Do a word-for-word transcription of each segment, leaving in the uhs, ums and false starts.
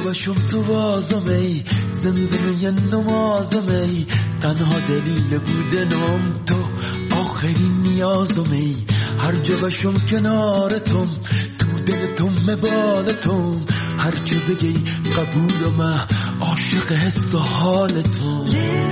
باشم تو بازم ای زمزمه نمازم ای تنها دلیل بودنم تو آخرین نیازم ای هر جا باشم کنارتم تو دلتم مبالتم هر چه بگی قبولم عاشق حس و حالتم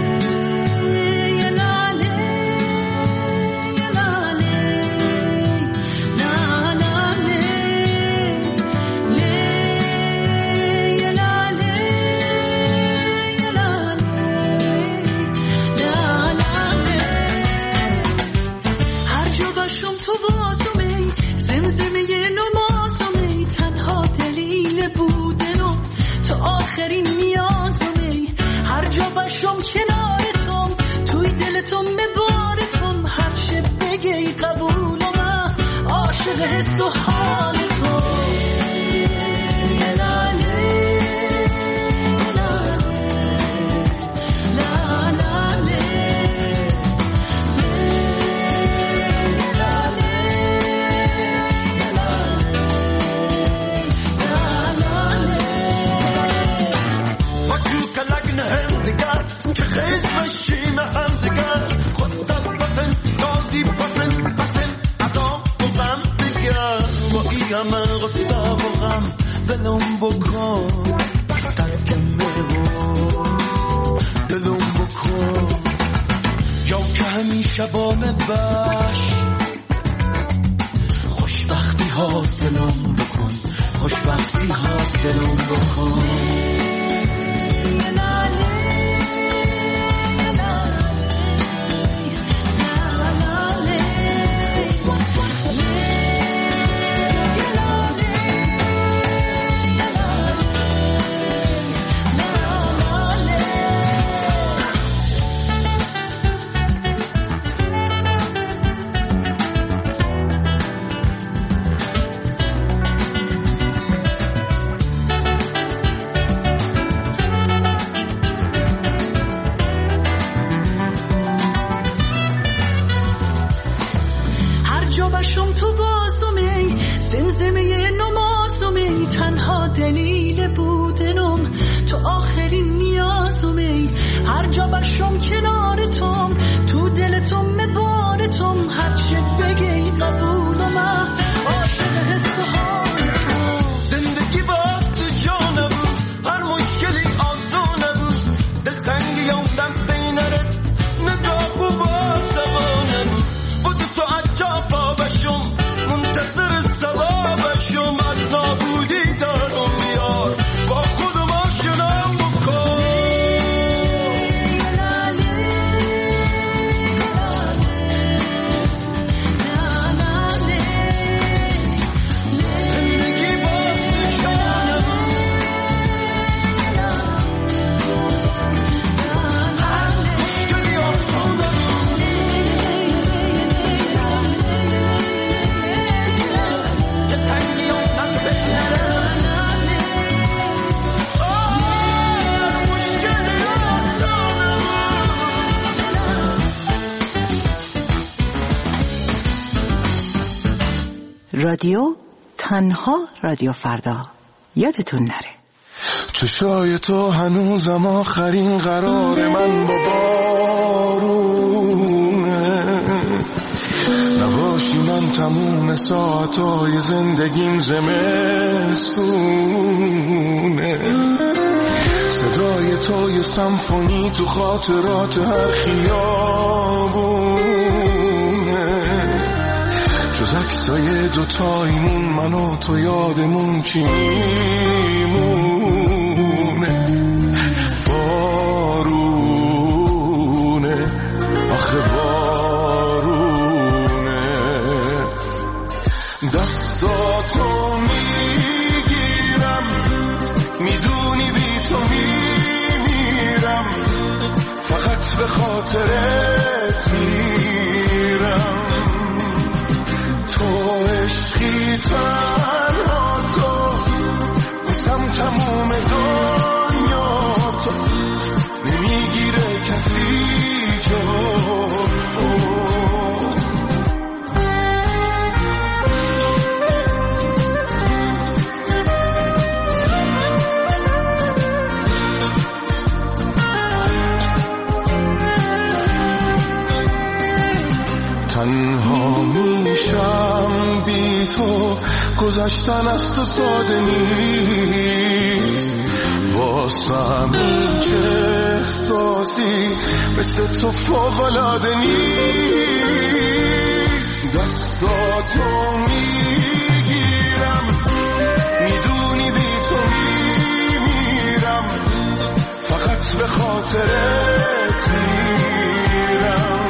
حس و حال تو من غصه و غم دلم بکن ترکمه و دلم بکن یا که همیشه با مبش خوشبختی حاصلم بکن خوشبختی حاصلم بکن رادیو تنها رادیو فردا یادتون نره چشای تو هنوزم آخرین قرار من با بارونه نباشی من تموم ساعتای زندگیم زمستونه صدای تو یه سمفونی تو خاطرات هر خیابونه جز عکسای دوتایمون من و تو یادمون چی میمونه بارونه آخه بارونه دستاتو میگیرم میدونی بی تو میمیرم فقط به خاطرت میرم تو عشقی تنها تو بسم تموم دنیا تو نمیگیره کسی جو تنها میشم بی تو، گذشتن از تو ساده نیست، واسم این چه احساسی مثل تو فوق‌العاده نیست. دستاتو میگیرم میدونی بی تو میمیرم، فقط به خاطرت میرم.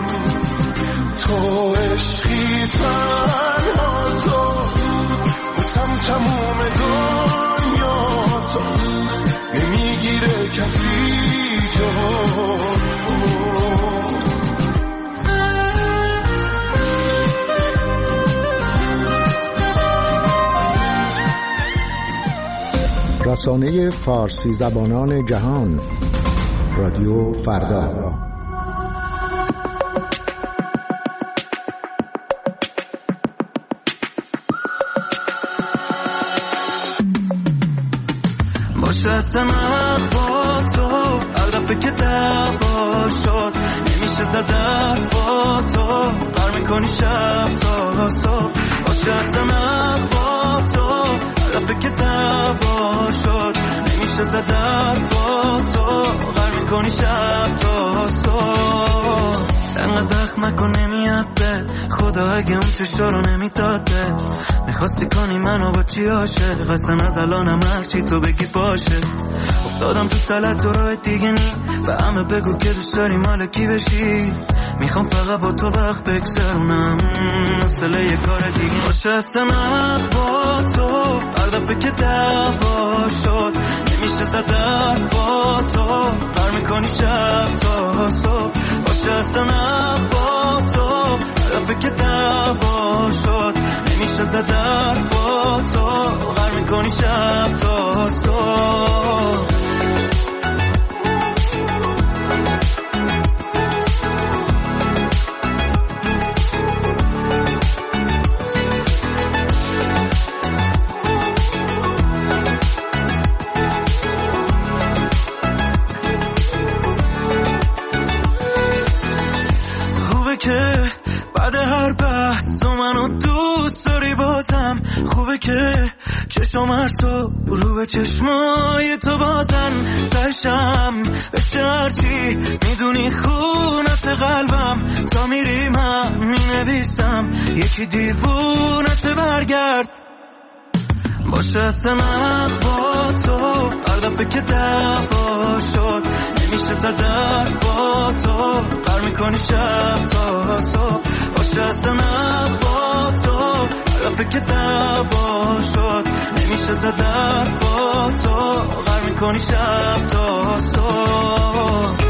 تو عشقی تنها تو، بسم تموم دنیا تو، نمیگیره کسی جو. رسانه فارسی زبانان جهان، رادیو فردا. باشه اصلا با تو هر دفعه که دعوا شد نمیشه زد حرفا تو، بر میکنی شب تا صبح. باشه اصلا با تو هر دفعه که دعوا شد نمیشه زد حرفا تو، بر میکنی شب تا صبح. انقدر دخم نکن نمیاد به خدا، اگه اون چشا رو نمیداده میخواستی کنی منو با چی عاشق، اصلا از الانم هرچی تو بگی باشه. افتادم تو تلت و راه دیگه نی، و همه بگو که دوست داری مال کی بشی، میخوام فقط با تو وقت بگذرونم، حوصله یه کار دیگه باشه. اصلا با تو هر دفعه که دعوا شد نمیشه زد حرفا تو، بر میکنی شب تا صبح. باشه اصلا با تو هر دفعه که دعوا شد نمیشه زد حرفا تو، بر میکنی شب تا صبح. که بعد هر بحث تو منو دوست داری بازم، خوبه که چشم هر صبح رو به چشمای تو بازن، تشم بشه هرچی میدونی خونت قلبم، تا میری من مینویسم یکی دیوونت برگرد. باشه اصلا با تو هر دفعه که دعوا شد نمیشه زد حرفا تو، بر میکنی شب تا صبح. باشه اصلا با تو هر دفعه که دعوا شد نمیشه زد حرفا تو، بر میکنی شب تا صبح.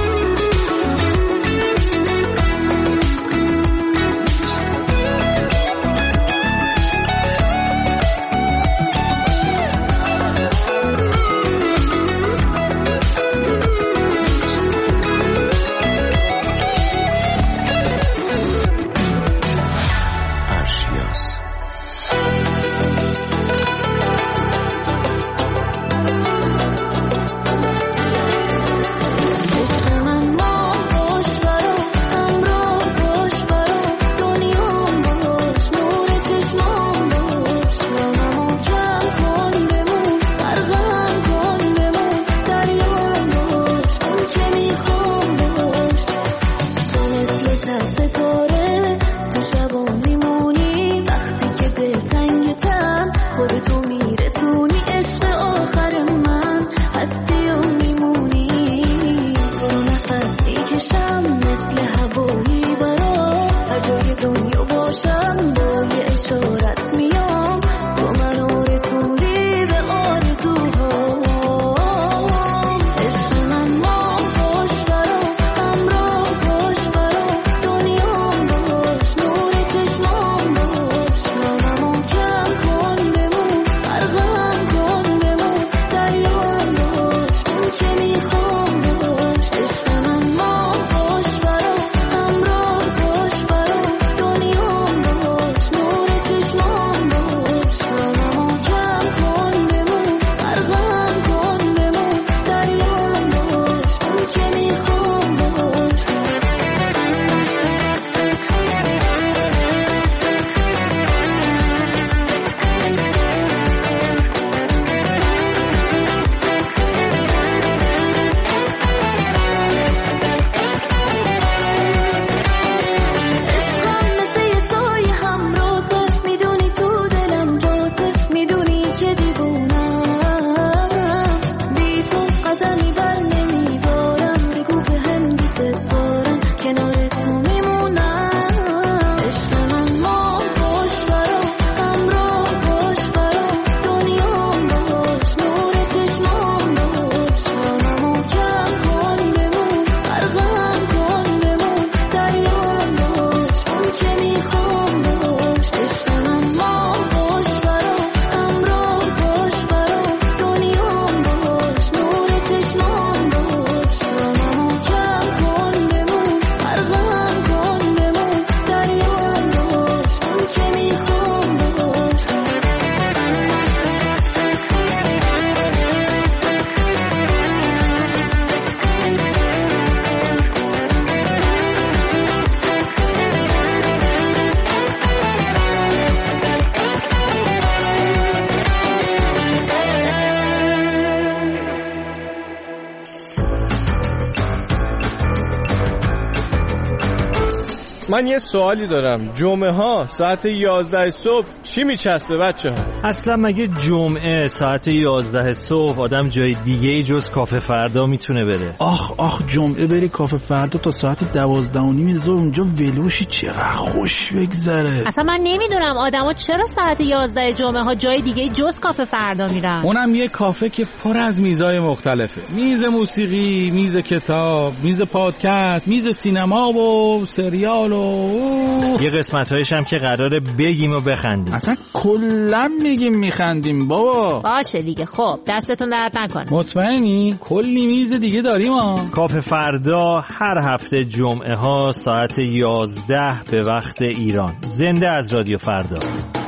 من یه سوالی دارم. جمعه ها ساعت یازده صبح چی میچسبه بچه ها؟ اصلا مگه جمعه ساعت یازده صبح آدم جای دیگه ای جز کافه فردا میتونه بره؟ آخ آخ جمعه بری کافه فردا تا ساعت دوازده و نیم ظهر اونجا ولوشی چقدر خوش بگذره. اصلا من نمیدونم آدما چرا ساعت یازده جمعه ها جای دیگه جز کافه فردا میرن. اونم یه کافه که پر از میزای مختلفه. میز موسیقی، میز کتاب، میز پادکست، میز سینما و سریال و یه قسمت‌هایش هم که قراره بگیم و بخندیم. اصلا کلا میگیم میخندیم بابا. باشه دیگه. خب دستتون درد نکنه. مطمئنی؟ کلی میز دیگه داریم ها. کافه فردا هر هفته جمعه ها ساعت یازده به وقت ایران. زنده از رادیو فردا.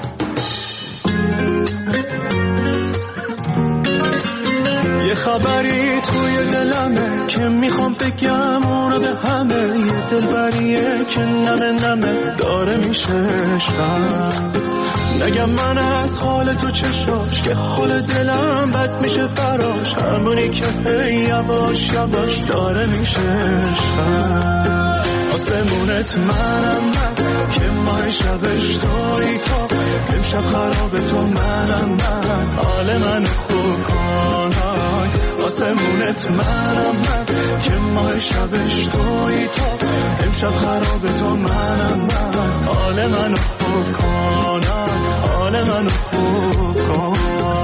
یه خبری توی دلمه که میخوام بگم اونو به همه، یه دلبریه که نمه نمه داره میشه عشقم. نگم من از حال تو چشاش که حال دلم بد میشه براش، همونی که هی یواش یواش داره میشه عشقم. آسمونت منم من که ماه شبش توی تا، امشب خراب تو منم من، حال من خوب کن. آسمونت منم من که ماه شبش توی تا، امشب خراب تو منم من، حال من خوب کن، حال من خوب کن.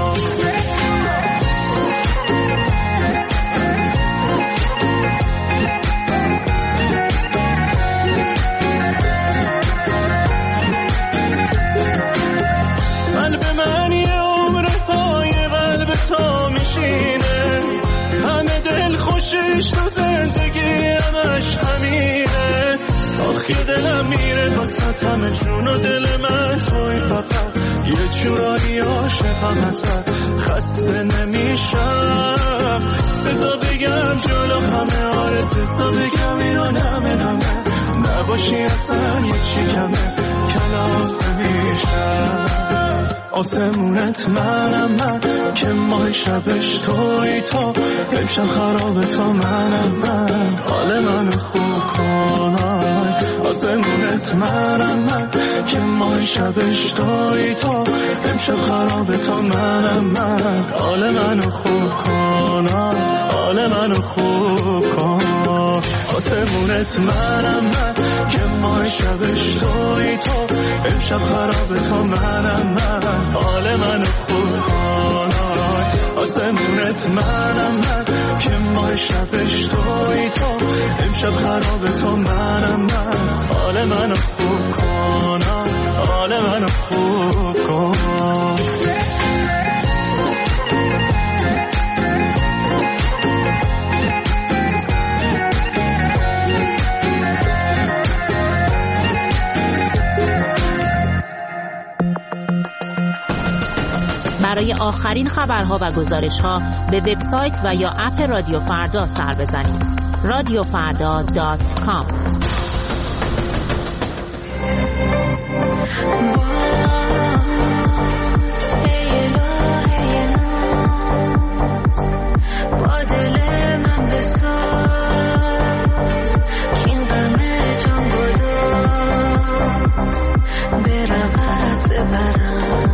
تو زندگی همش همینه، آخی دلم میره باسد همه جون و دل من توی فقط، یه جورایی عاشقم هست خسته نمیشم. بذار بگم جلو همه، آره بذار بگم اینو نمه نمه، نباشی اصلا یه چی کمه کلاف نمیشم. آسمونت منم من که ماه شبش توی تا، امشب خراب تو منم من، حال من خوب کن. آسمونت منم من که ماه شبش توی تا، امشب خراب تو منم من، حال من خوب کن، حال من خوب کن. آسمونت منم من که ماه شبش توی تا، امشب خراب تو منم من، حال من خوب کن. آسمونت منم من که ماه شبش توی تا، امشب خراب تو منم من، حال من خوب کن، حال من خوب کن. برای آخرین خبرها و گزارش‌ها به وبسایت و یا اپ رادیو فردا سر بزنید. رادیو فردا دات کام. با دل من بساز که این غم جان گداز برود زبرم.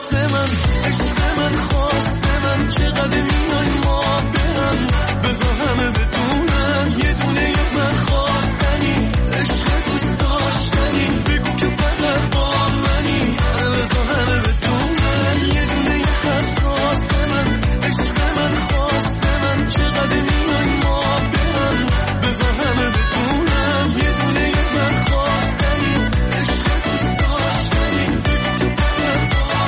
خواست من، عشق من خواست من، چقدر میای ما برم، بذار همه بدونن یه دونه یه من خواستنی، عشق دوست داشتنی، بگو که فقط با منی، بذار همه بدونن یه دونه یه من خواست من، عشق من خواست من، چقدر میای ما برم، بذار همه بدونن یه دونه یه من خواستنی، عشق دوست داشتنی، بگو که فقط با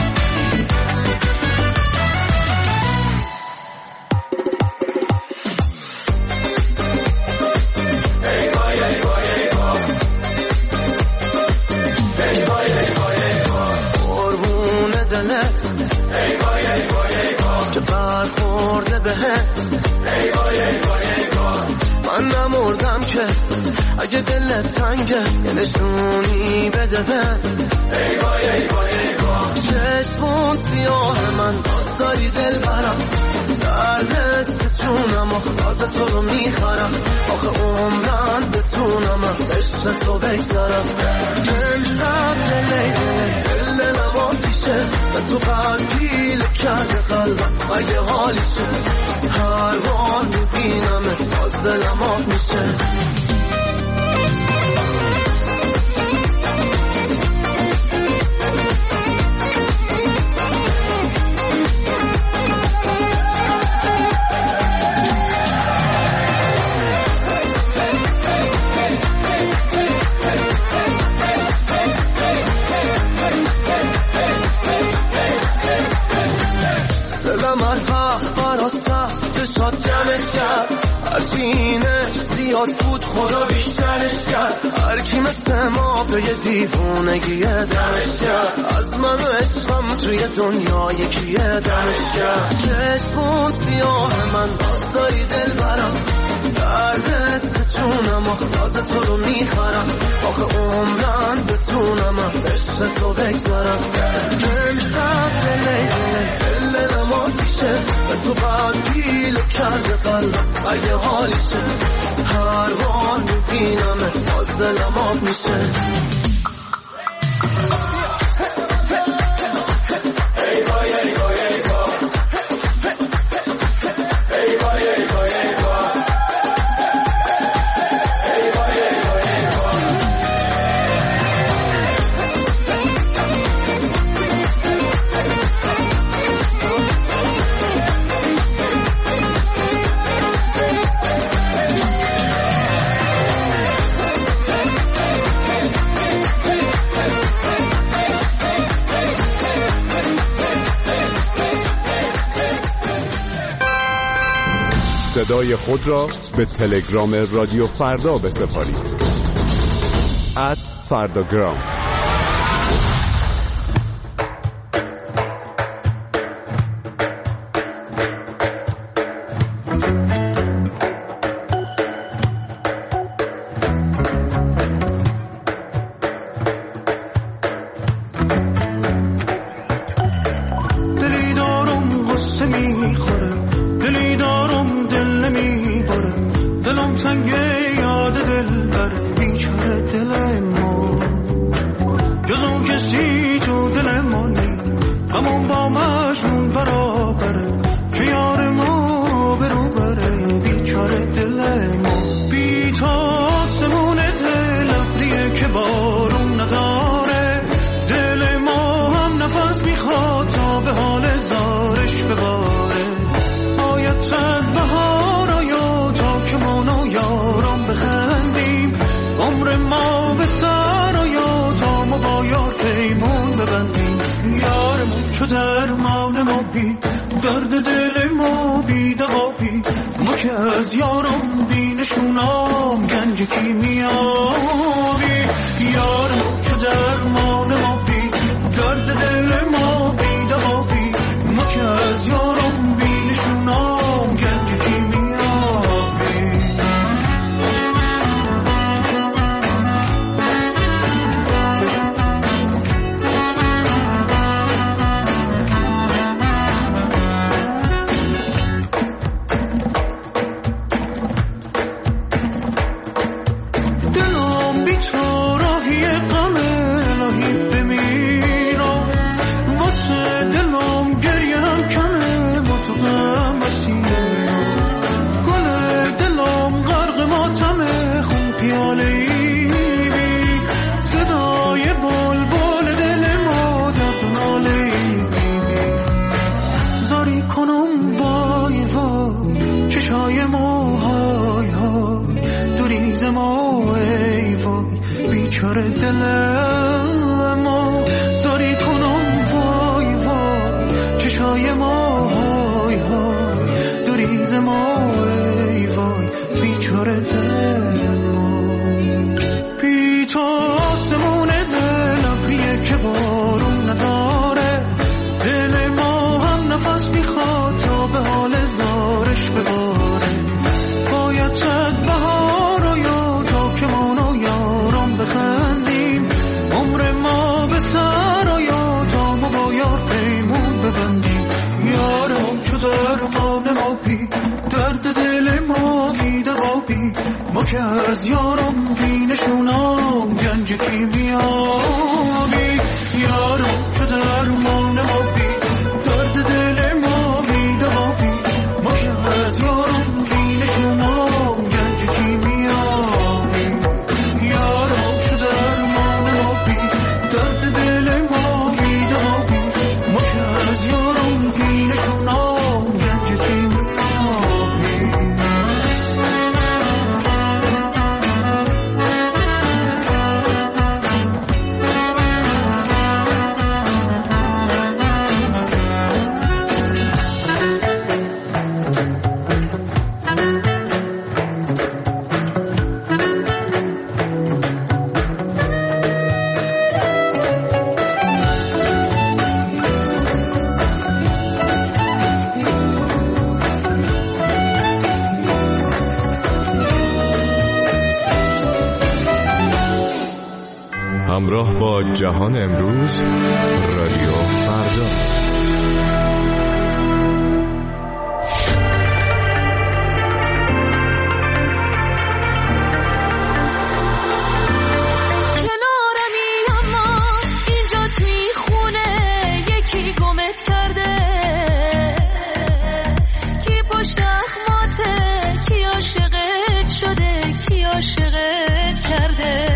ای وای ای وای ای وای که برخورده بهت، ای وای ای وای ای وای من نمردم که اگه دلت تنگه یه نشونی بده بهت، ای وای ای وای ای وای چشمون سیاه من باز داری دل برم، دردت بتونم آخلاز تو رو میخرم، آخه عمرن بتونم از عشق تو بگذارم، امشب لیلی دل نماتیشه و تو قلبیل کرده قلبم اگه حالیشه، هر بار میبینمت باز دلم آب میشه. هرچینش زیاد بود خدا بیشترش کرد، هرکی مثل ما به یه دیوونگیه دمش کرد، از من و عشقم توی دنیا یکیه دمش کرد، چشمون سیاه من باز داری دل برم، دردت بتونم آخلاز تو رو میخرم، آخه عمرن بتونم از عشق تو بگذارم، امشب لیلی دل نماتیشه و تو قلبیل کرده قلبم اگه حالیشه، هر بار میبینمت باز دلم آب میشه. ای وای ای وای ای وای ای وای ای وای ای وای ای وای ای وای ای وای صدای خود را به تلگرام رادیو فردا بسپارید. ات فرداگرام. دلی دارم غصه میخوره، دلی دارم دل نمیبره، دلم تنگه یاد دل بره، بیچاره دل ما جزو کسی تو دل ما نی، همون با مجنون برابره که یار ما برو بره، بیچاره دل ما بی تا آسمون دل ابریه که بارون نداره، دل ما هم نفس میخواد تا به حال زارش بباره، باید چند بهار آیا تا که ما نو یارم بخندیم، عمر ما به سر آیا تا ما با یار پیمون ببندیم، یارمون چو درمان ما بی درد دل ما بی دوا بی، ما که از یارم بی نشونام گنج کیمیابی، یارمون چو درمان ما بی درد دل ما بی دوا بی، ما که از یارم بی نشونام گنج کیمیابی. دلم بی تو راهی غم الهی بمیرم، واسه ما، ای وای بیچاره دل ما. بی تو آسمون دلم بیه که بارون نداره، دل ما هم نفس میخواد تا به حال زارش بباره. باید شد بهار و یادا که ما و یارم بخندیم، عمر ما به سر و یادا ما با یار پیمون ببندیم. یارم چو درمان ما بی درد دل ما بی دوابی، ما که از یارم بینشونم گنج کیمیابی. یارم چو درمان ما بی درد دل ما بی دوابی، ما که از یارم بینشونم گنج کیمیابی. یارم چو درمان ما بی درد دل ما بی دوابی، ما که از یارم بینشونم گنج کیمیابی. همراه با جهان امروز، رادیو فردا.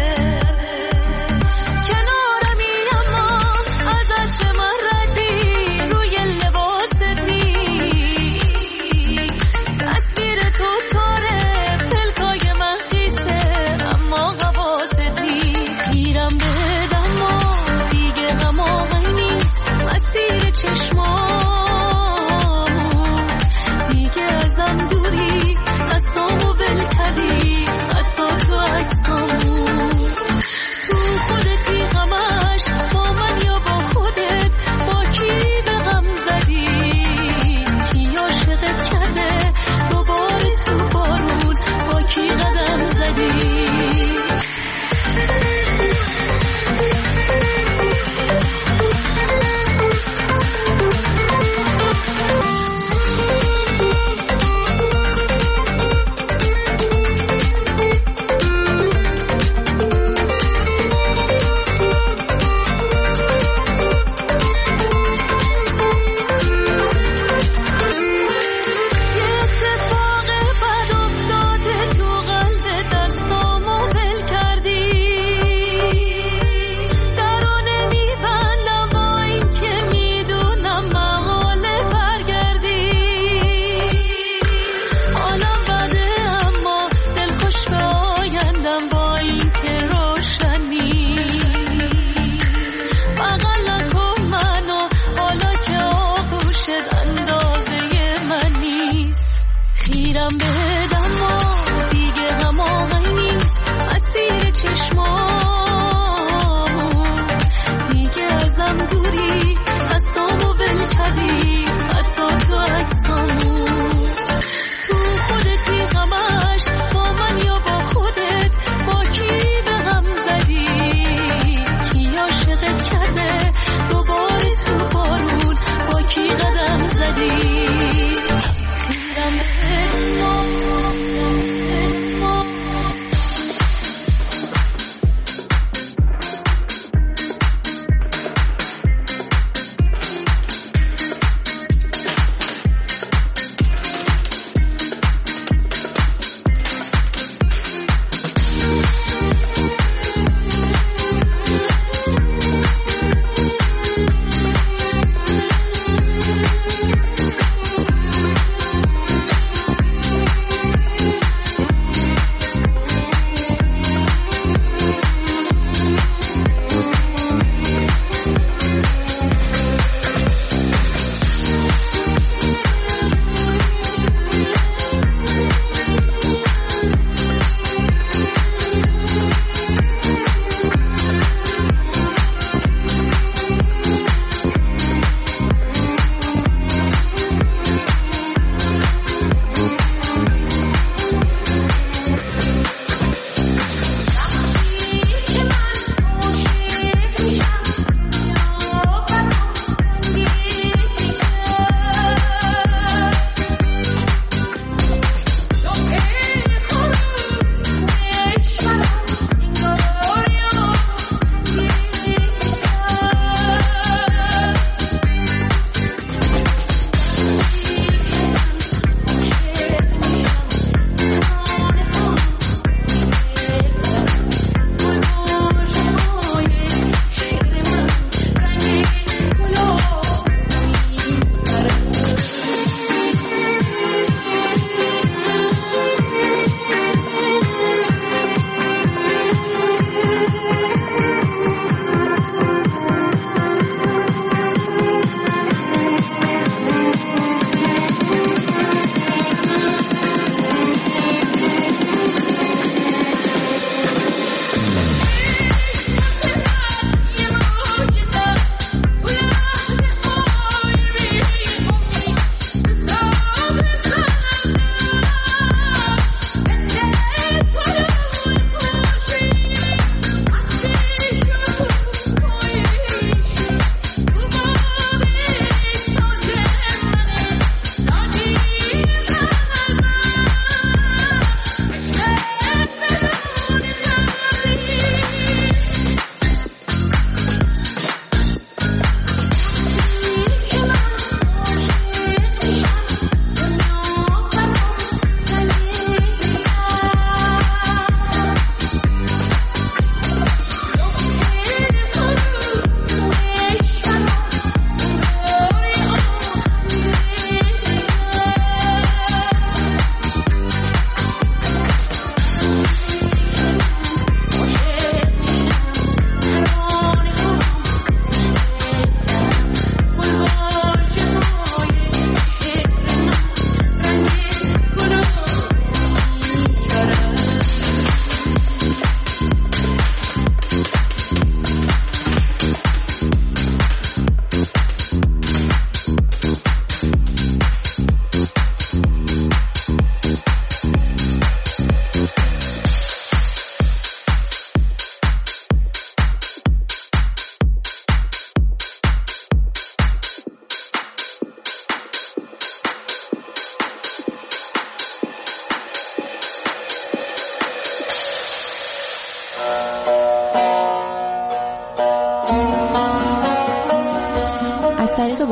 کنارمی اما ازت من رد بی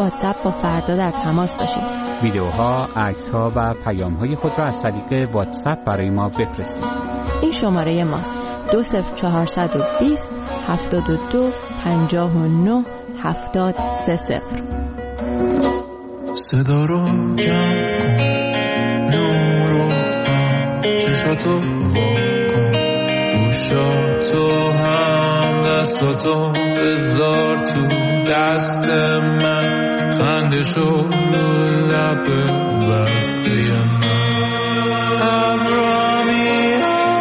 واتساپ با فردا در تماس باشید. ویدیوها، عکس‌ها و پیام‌های خود را از طریق واتساپ برای ما بفرستید. این شماره ماست: دو صفر چهارصد و بیست هفتاد و دو پنجاه و نه هفتاد سه صفر. صدا رو جمع کن، نور و چشاتو واکن، گوشاتو هم دستاتو بذار تو دست من، خندشو رو لب بسته من. ابرامی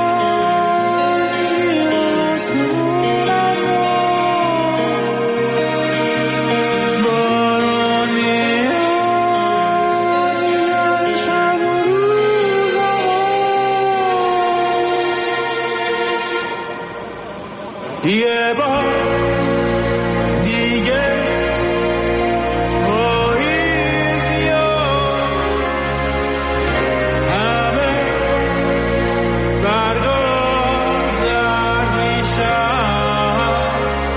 یه بار دیگه پاییز میاد، همه برگا زرد میشن.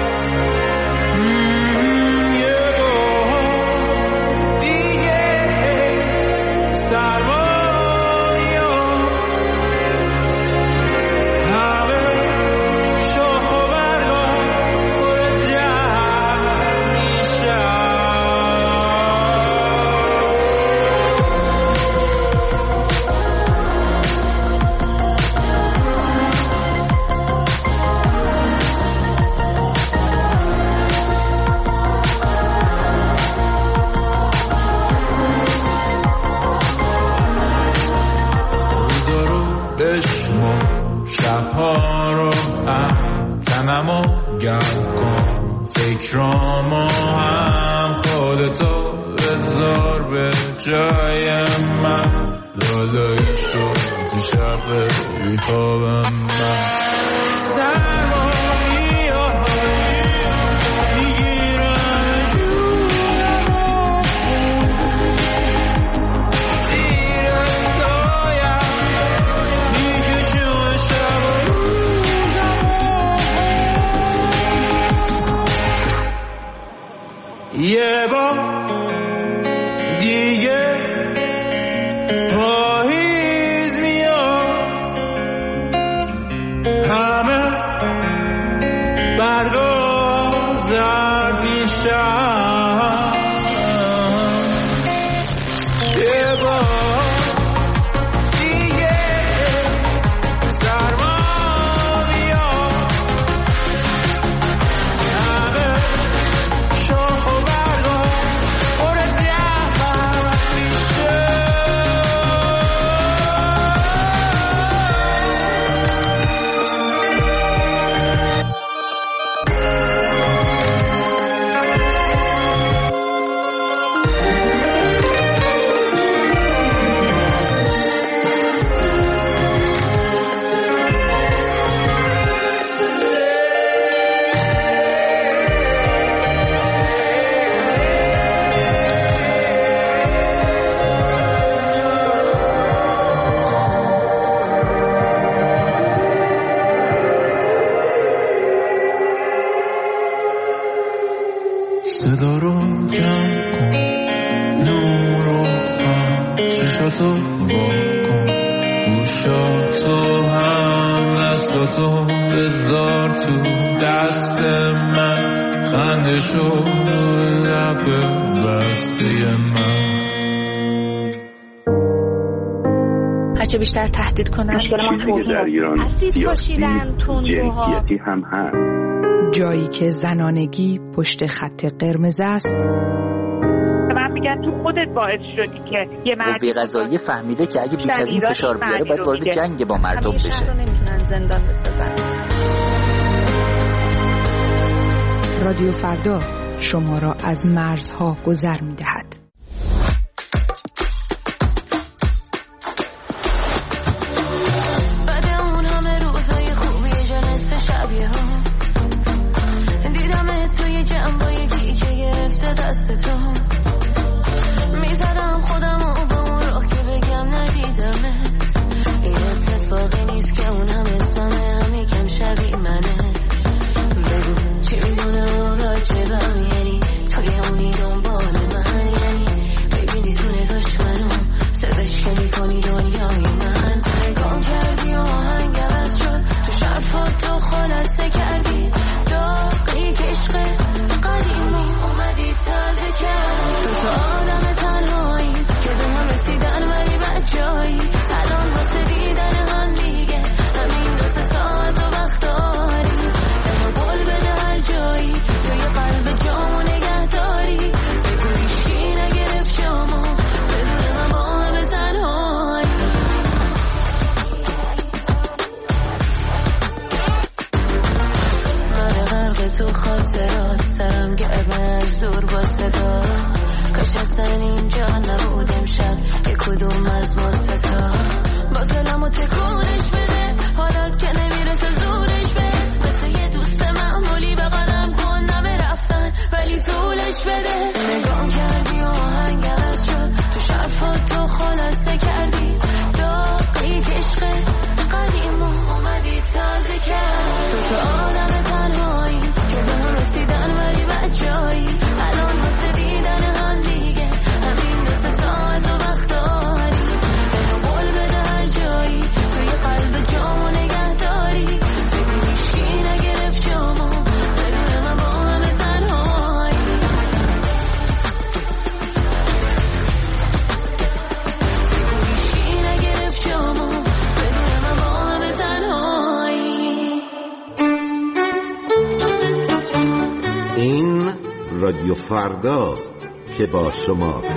یه بار دیگه سرما میاد، همه شاخ بشمو شبها رو هم تنمو گرم کن، فکرامو هم خودتو بذار به جای من، لالایی شد تو شب بیخوابم من. سرما میاد میگیرم جونمو، زیر سایم میکشم شب و روزمو. یه بار دیگه پاییز میاد، همه برگا زرد میشن. یه بار دیگه سرما میاد، همه شاخ و برگا پر زحمت میشه. صدا رو جمع کن، نور و هم چشاتو واکن، گوشاتو هم دستاتو بذار تو دست من، خندشو لب بسته من. هرچه بیشتر تهدید کنن چیزی که در ایران سیاسی جنسیتی هم هست. جایی که زنانگی پشت خط قرمز است. من میگم تو خودت باعث شدی که یه مردی قضایی فهمیده که اگه بیش از این فشار بیاره باید وارد جنگ با مردم بشه. نمیتونن زندان بسازن. رادیو فردا شما را از مرزها گذر میدهد. دست تو میزنم خودم و با اون راه که بگم ندیدمت، این اتفاقی نیست که اون هم اسممه، هم یکم شبیه منه. بگو چی میدونه اون راجبم، یعنی توی اونی دنبال من. کدوم از ما ستا واسه لمو تکونش بده حالا که نمیرسه زورش بده مثل یه دوست معمولی بغلم کن نمه رفتن ولی طولش بده نگام کردی و آهنگ عوض شد تو شرفات تو خلاصه کردی داغی کشق قدیم و اومدی تازه کرد تو تو آدم تنهایی که به هم رسیدن ولی بد جایی الان واسه دیدن هم دیگه همین مثل ساعت و وقت داری اینو قول بده هر جایی توی قلب جامو نگه داری ببین هیچکی نگرفت جامو بدون من با همه تنهایی بگو هیچکی نگرفت جامو بدون من با همه تنهایی. این رادیو فرداست که با شماست.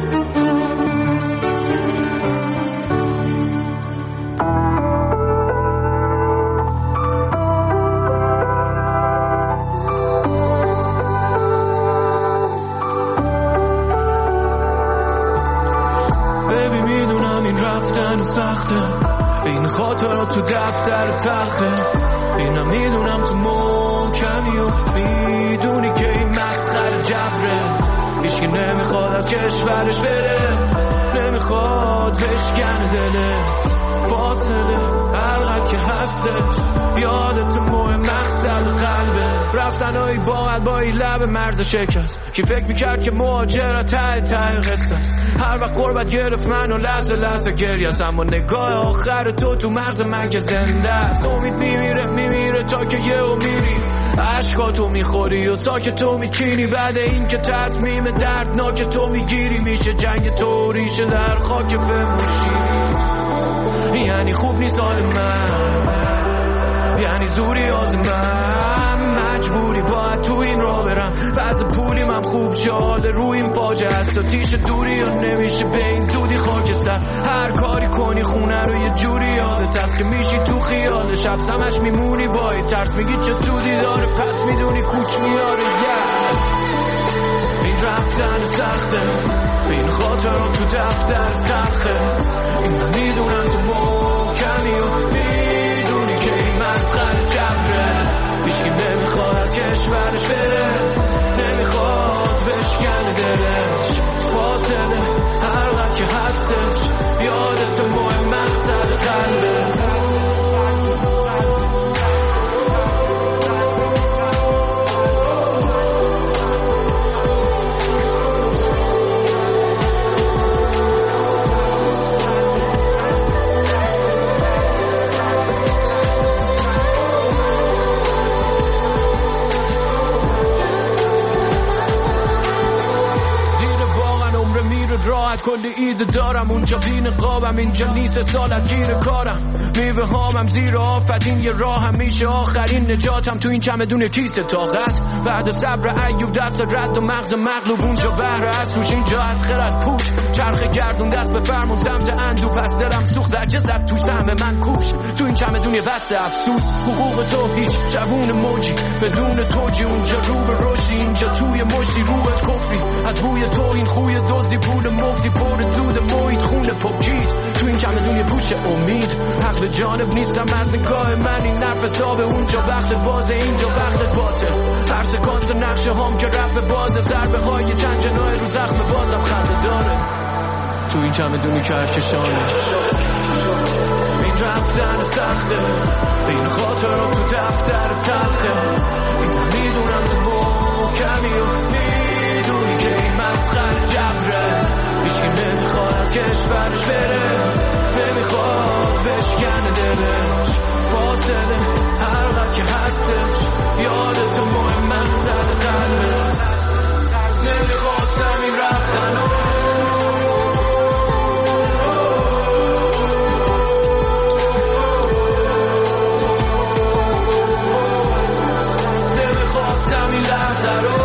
ببین میدونم این رفتن سخته این خاطرات تو دفتر تلخه اینم میدونم تو محکمی و میدونی که این مسخره جبره هیچکی نمیخواد از کشورش بره نمیخواد بشکنه دله فاصله هرقدر که هستش یادت مهم مقصد قلبه رفتنهایی باید با این لب مرز شکست کی فکر میکرد که مهاجرت ته ته قصه است هر وقت غربت گرفت منو لحظه لحظه گریه است اما نگاه آخر تو تو مغز من که زنده است امید میمیره میمیره تا که یه و میری عشقاتو میخوری و ساکت تو میچینی بعد این که تصمیم دردناک تو میگیری میشه جنگ تو ریشه در خاک بموشی یعنی خوب نیست حال من یعنی زوری از من مجبوری باید تو این را برم بعض پولی من خوب شال روی این فاجعه است و تیش دوری یا نمیشه به این زودی خاکستر هر کاری کنی خونه رو یه جوری یادت هست که میشی تو خیال شب سمش میمونی بایی ترس میگی چه سودی داره پس میدونی کوچ میاره yes. این رفتن سخته این خاطرات تو دفتر تلخه این میدونم تو محکمی و میدونی که این مسخره جبره هیچکی نمیخواد از کشورش بره نمیخواد بشکنه دلش فاصله هرقدر که هستش یادت مهم مقصد قلبه راحت کلی ایده دارم اونجا بین قابم اینجا نیست سالت گیر کارم میوه هامم زیر آفت این یه راه هم میشه آخرین نجاتم تو این چمدون کیسه طاقت بعد صبر ایوب دست رد و مغز مغلوب اونجا بهره از توش اینجا از خرد پوش چرخ گردون دست به فرمون سمت اندو پس دلم سوخت زرچه زد توش سهم من کوش تو این چمدون یه وست افسوس حقوق تو هیچ جوون موجی بدون توجی اونجا رو به رشدی اینجا توی مشتی روت کفری از بوی تو این خوی دوزی پول مفتی پر دود محیط خونه پاکید تو این چمدون یه پوش امید حق به جانب نیستم از نگاه من این نرف تابه اونجا وقت بازه اینجا وقت باطل هر سکانس نقشه هم که رفت بازه ضربه های چند جناه رو زخم بازم خنده داره تو این چمدونی که کشانه این رفتن سخته این خاطرات تو دفتر تلخه این میدونم تو محکمی و میدونی که این مسخره جبره هیچکی نمیخواد از کشورش بره نمیخواد بشکنه دلش فاصله هرقدر که هستش یادت مهم مقصد قلبه نمیخواستم این رفتن نمیخواستم این لحظه رو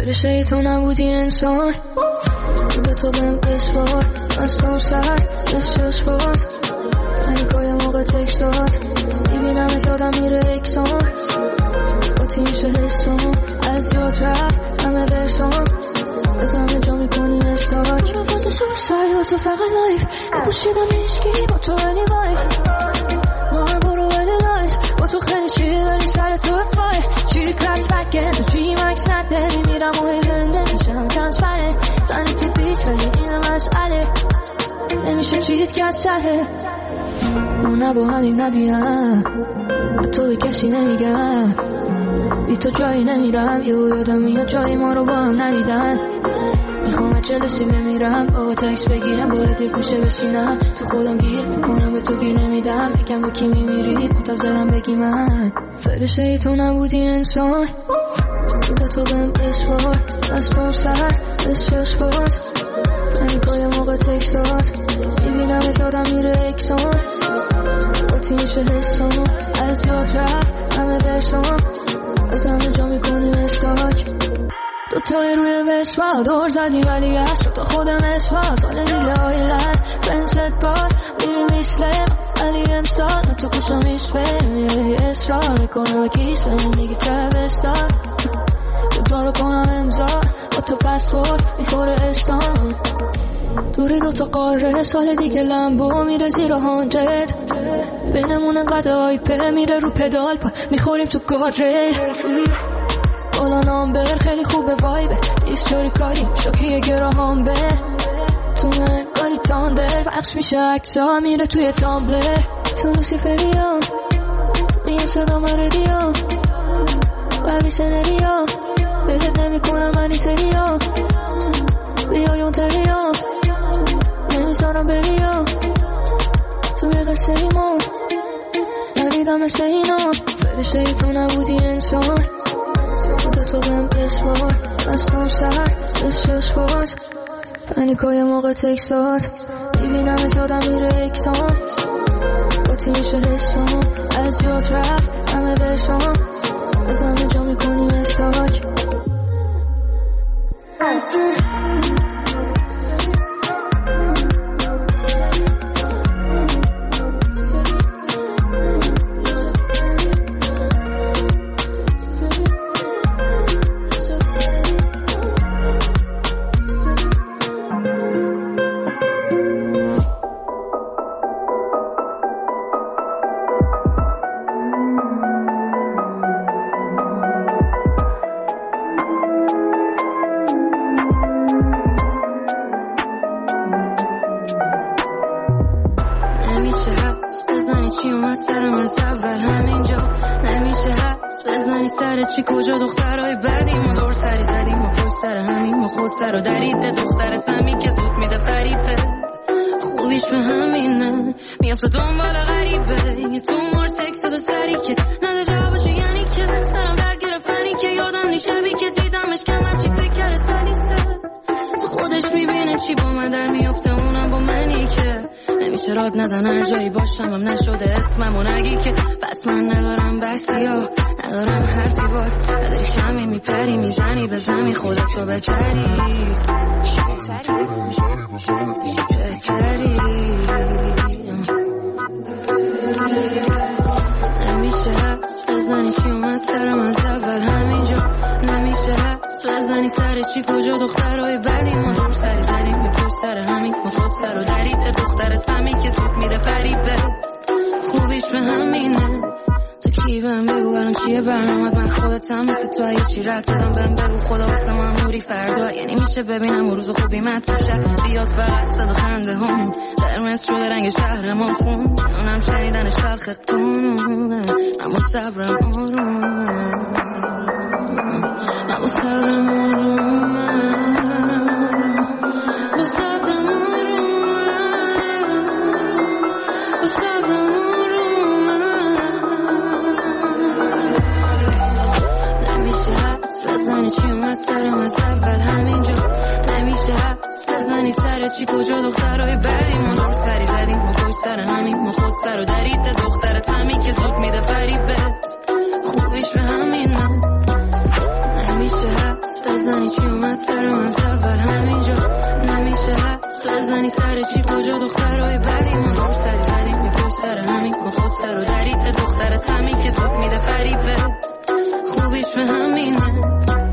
فرشته تو نبودی انسان به تو بهم بسپار بستم سر سس چشم باز پنیکای موقع تکست داد میبینم ات یادم میره اکسان با تی میشه حسام از یاد رفت همه برسام از همه جا میکنیم استاک این فازه شو سری با تو فقط لایف نبوشیدم عشقی با تو ولی وایف مار برو ولی لایف با تو خیلی چی داری سر تو فای چی کلاس بگه تو چی مکس نده میمیرم و هیلنده میشم ترانسفره زنی تو بیچ ولی این مسئله نمیشه چیت که از شهره ما نه با همیم نبیم تو به کسی نمیگم بی تو جایی نمیرم یه یادم میاد جایی ما رو با هم ندیدن میخوام جلسی بمیرم با تکس بگیرم باید یه گوشه بشینم تو خودم گیر میکنم به تو گیر نمیدم بگم با کی میمیری منتظرم بگی من فرشته ای تو نبودی انسان به تو بهم بسپار بستم سر بس چشم باز پنیکای موقع تکست داد میبینم ات یادم میره اکسان با تی میشه حسام از یاد رفت همه برسام از همه جا میکنیم استاک دوتای روی وسوا دور زدیم ولی از رو تا خودم اسوا سال دیگه های لد بنست بار میریم میسلم ولی امسال من تو کشم میشبرم یه اصرار میکنم و کیسم دیگه ترابستار دوتا رو کنم امضا با تو پسپورت میخوره استان دوری دوتا قاره سال دیگه لمبو میره زیر هانجد بینمون انقدر آیپه میره رو پدال پا میخوریم تو گاره بالا نامبر خیلی خوبه وایبه ایستوری کاری شوکیه گراهام بر تو من کاری تاندر بخش میشه اکسا میره توی تامبلر تو لوسیفریان میگه صدا مردیان قوی سنریا بهت نمی کنم منی سریا بیای اون تریا نمیزارم بریا توی قصه ایمان نویدم مثل اینا فرشته ای تو نبودی انسان تو تو بهم بسپار بستم سر سس چشم باز پنیکای موقع تکست داد میبینم ات یادم میره اکسان با تی میشه حسام از یاد رفت همه برسام از همه جا میکنیم استاک چی کجا دخترای بدیم و دور سری زدیم و پشت سر همیم و خود سر و دریده دختر سمی که زود میده فریبه خوبیش به همینه میافته دنبال غریبه یه تو مار سکس دو سری که نده جوابشو یعنی که سرم در گرفتنی که یادم نیشبی که دیدمش کمر چی فکر کرده سریته تو خودش میبینه چی با من در میافته اونم با منی که نمیشه راد ندن هر جایی باشم هم نشده اسمم و نگی که پس من ندارم بحثی ها ندارم حرفی باز نداری شمی میپری میزنی بزنی خودتو بتری بتری نمیشه حس بزنی چی اومد سرم از اول همینجا نمیشه حس بزنی سر چی کجا دخترهای بدی ما دور سری زدیم به پشت سر همین ما خود سر و دریده دختر سمی که زود میده فریبه خوبیش به همینه تو کی بهم بگو الان چیه برنامت من خودتم مثل تو اگه چی رد دادم بهم بگو خدا واسه ما نوری فردا یعنی میشه ببینم و روز خوبی من تو شب بیاد فقط صدا خنده هم قرمز شده رنگ شهر ما خون اونم شنیدنش تلخ قانونه اما صبرم آرومه اما صبرم آرومه با صبرم آرومه با صبرم بزنی چی اومد سرم از اول همینجا نمیشه حس بزنی سر چی کجا دخترهای بدی ما دور سری زدیم ما پشت سر همین ما خود سر و دریده دختر سمی که زود میده فریبت خوبیش به همینه نمیشه حس بزنی چی سر من اول همینجا نمیشه حس بزنی سر چی کجا دخترهای بدی ما دور سری زدیم یه پشت سر همین با خود سر و درید دختر از همین که زود میده فریبه خوبیش به همینه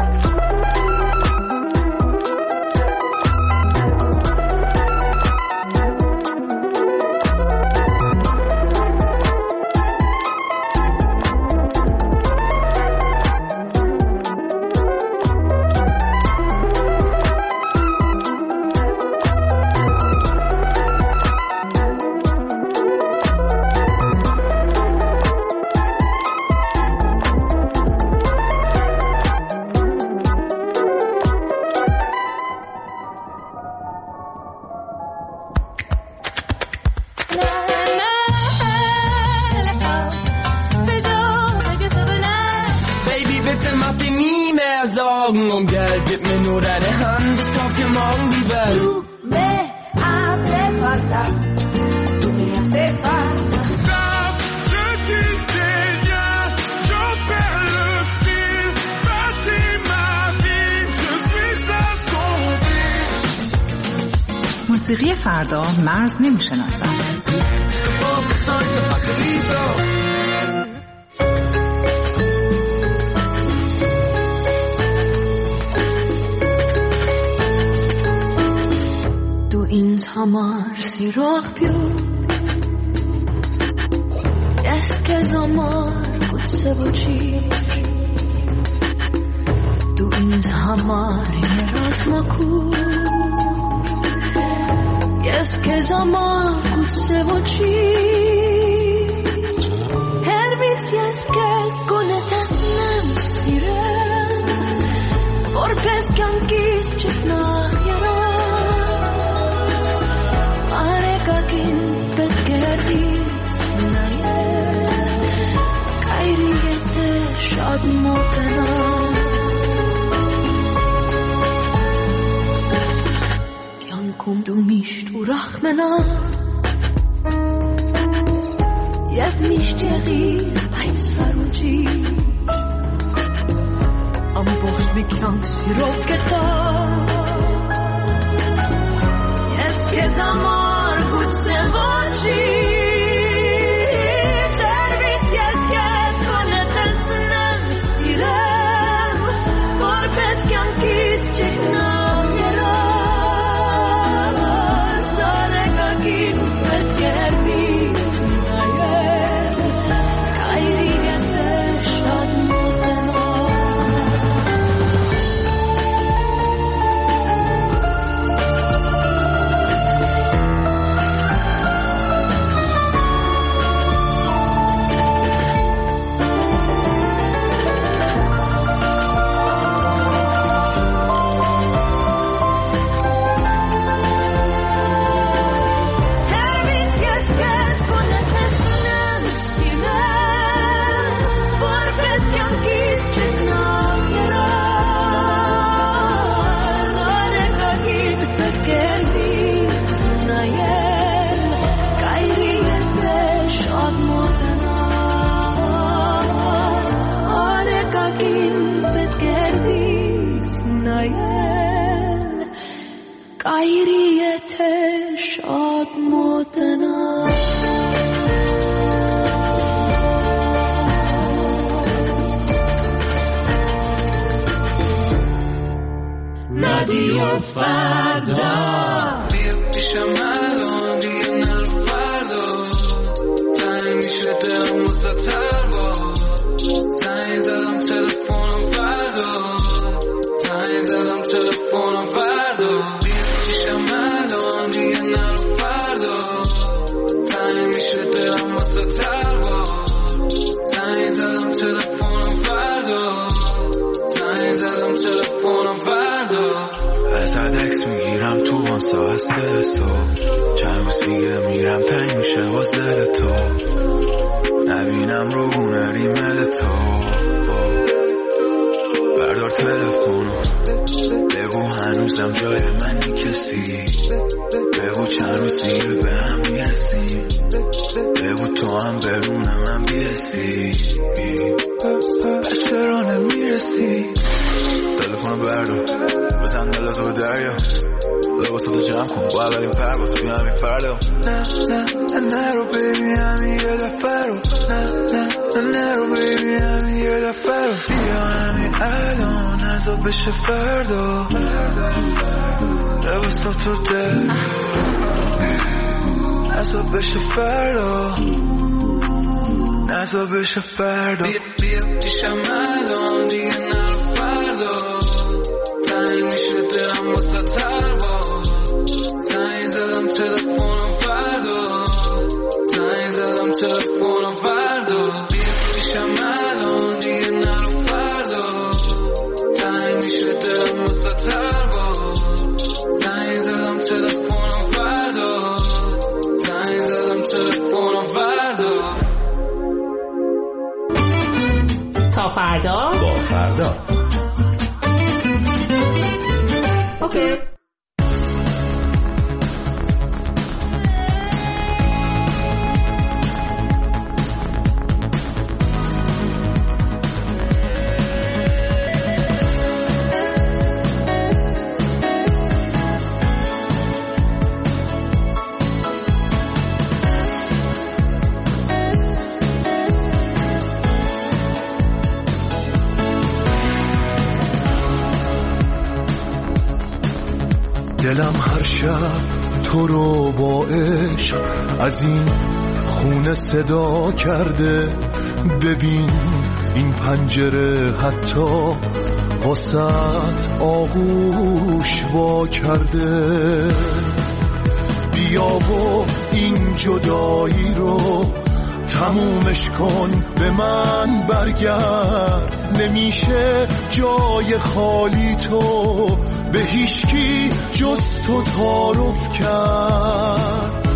Um Geld, gib mir nur deine Hand, ich kauf dir morgen die Welt. Du me hace falta, tu me hace falta. Stop, je disais, je perds le fil, bâtis ma vie, je suis assombri. موسیقی فردا مرز نمیشناسد. Amar si roh più es que zamar kut se voci tu ins hamar yeras maku es que zamar kut se voci her bit yes que es konetas nem sire por pes kankis chitna yera Kakin betgerdiz naye kayriyete şad motena Yankum dumish tu rachmena Yev mishteri bayt saruji Am bocht mikyank siroketa Yes ke zaman Good sevoci Cerviți yes Conetes nem sirem Vorbeți că închis ce n-am era Zare ca ghin Pet gerbiți na el Cairiete șad motena رادیو فردا بیا پیشم الان دیگه نرو فردا تنگ میشه دلم واسه تروا زنگ زدم تلفنم فردا زنگ زدم تلفنم فردا بیا پیشم الان دیگه نرو فردا تنگ میشه دلم واسه تروا زنگ زدم تلفنم فردا زنگ زدم تلفنم فردا ازت عکس میگیرم تو آن ساعت سه صبح چند روز دیگه میرم تنگ میشه باز دل تو نبینم رو گونه ریمل تو بردار تلفنو بگو هنوزم جای منی کسی بگو چند روز دیگه به هم میرسیم بگو تو هم بگونه من بیرسی چرا نمیرسی تلفنو بردار بزن دل تو دریا لباساتو جمع کن باید بریم پرواز بیا همین فردا نه نه نه نرو بیبی همین یه دفعه رو نه نه نه نرو بیبی همین یه دفعه رو بیا همین الان نزا بشه فردا لباساتو در نزا بشه فردا نزا بشه فردا بیا بیا پیشم الان دیگه نرو فردا تنگ میشه دلم واسه تروا زنگ زدم تلفنم فردا زنگ زدم تلفنم فردا بیا پیشم الان دیگه نرو فردا تنگ میشه دلم واسه تروا زنگ زدم تلفنم فردا زنگ زدم تلفنم فردا تا فردا با فردا اوکی. دلم هر شب تو رو با عشق از این خونه صدا کرده ببین این پنجره حتی واسط آغوش وا کرده بیا و این جدایی رو تمومش کن به من برگرد نمیشه جای خالی تو به هیچکی جز تو تعارف کرد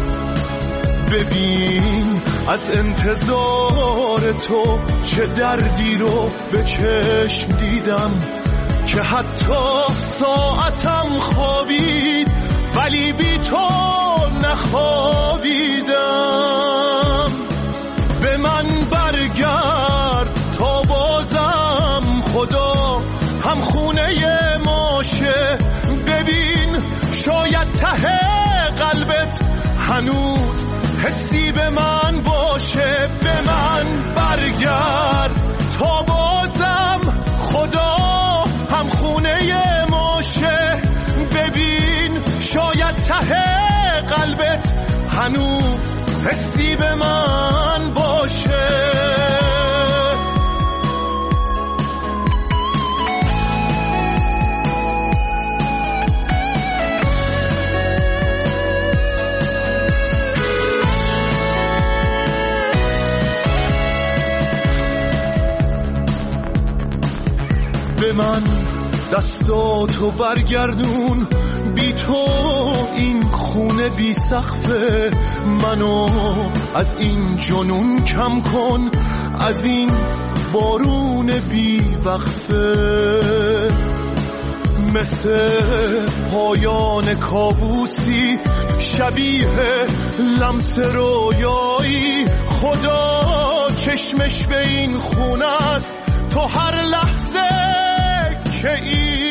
ببین از انتظار تو چه دردی رو به چشم دیدم که حتی ساعتم خوابید ولی بی تو نخوابیدم به من برگرد تا بازم خدا هم خونه ماشه ببین شاید ته قلبت هنوز حسی به من باشه به من برگرد تا بازم خدا هم خونه ماشه ببین شاید ته قلبت هنوز حسی به من باشه به من دستاتو برگردون بی تو این خونه بی سقفه منو از این جنون کم کن از این بارون بی وقفه مثل پایان کابوسی شبیه لمس رویایی خدا چشمش به این خونه است تو هر لحظه که این